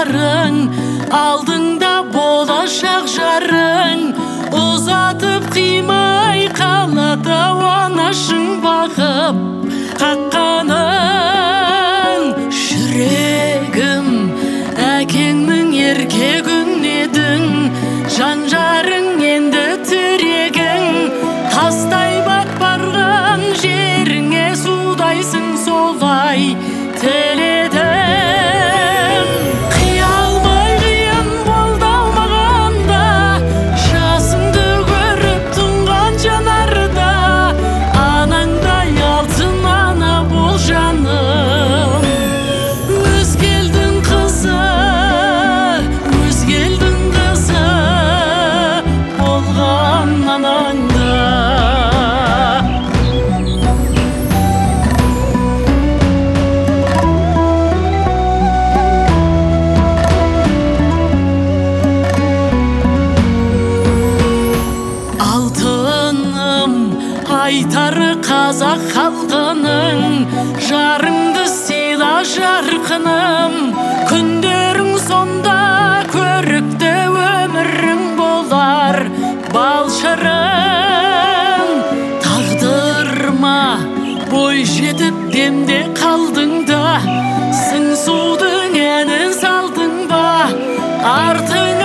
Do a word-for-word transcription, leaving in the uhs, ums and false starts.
жолдарың, алдыңда болашақ жарың, ұзатып қимай қалады анашың бағып қаққанын. Жүрегім, әкеңнің еркегің едің, жан-жарың енді тірегің, тастай бат барған жеріңе судайсың солай тіледім. Қия алмай қиын болды алмағанда, жасыңды көріп тұнған жанарда, анаңдай алтын ана бол жаным. Өзгелдің қызы, өзгелдің қызы болған анаңда. Алтыным, айтары қазақ халқының, жарыңды сыйла жарқыным, күндерің сонда көрікті өмірің болар бал шырын. Тағдырыма бой жетіп демде қалдың да, сыңсудың әнін салдың ба, артың